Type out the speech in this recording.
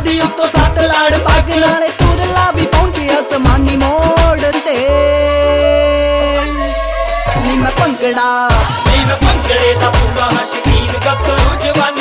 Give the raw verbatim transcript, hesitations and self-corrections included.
ਦੀ ਉੱਤੋਂ ਸੱਤ ਲਾੜ ਪੱਗ ਨਾਲੇ ਤੁਰਲਾ ਵੀ ਪਹੁੰਚੇ ਅਸਮਾਨੀ ਮੋੜ ਤੇ ਨੀ ਮੈਂ ਭੰਗੜਾ ਨੀ ਮੈਂ ਭੰਗੜੇ ਦਾ ਪੂਰਾ ਸ਼ੌਕੀਨ ਗੱਭਰੂ ਜਵਾਨ